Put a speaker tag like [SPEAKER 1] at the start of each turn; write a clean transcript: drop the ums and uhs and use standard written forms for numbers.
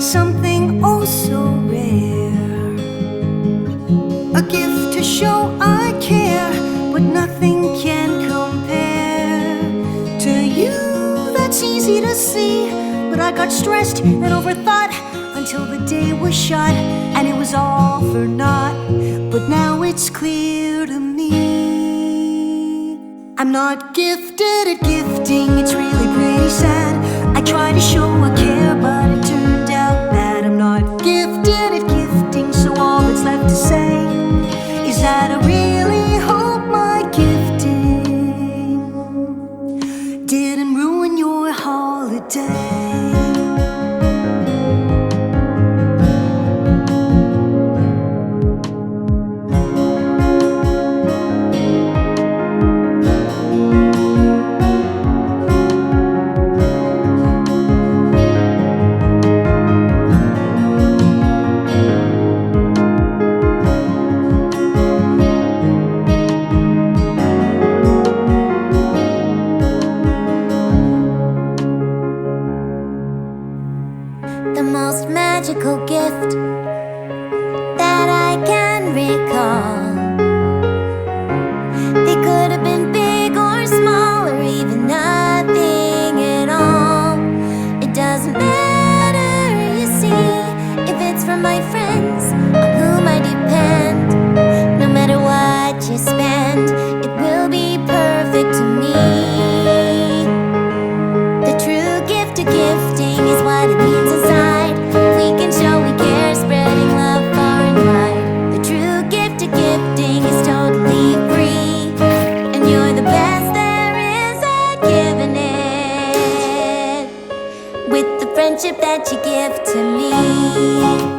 [SPEAKER 1] something oh so rare, a gift to show I care, but nothing can compare to you. That's easy to see, but I got stressed and overthought until the day was shot, and it was all for naught. But now it's clear to me, I'm not gifted at gifting. It's really pretty sad. I tried to show I care, but it turned out bad. I'm not gifted at gifting, so all that's left to say is that I really hope my gifting didn't ruin your holiday.
[SPEAKER 2] The most magical gift that I can recall. They could have been big or small, or even nothing at all. It doesn't matter, you see, if it's from my friends on whom I depend. No matter what you spend, it will be perfect to me. The true gift of gifting is what it means inside. We can show we care, spreading love far and wide. The true gift of gifting is totally free, and you're the best there is at giving it, with the friendship that you give to me.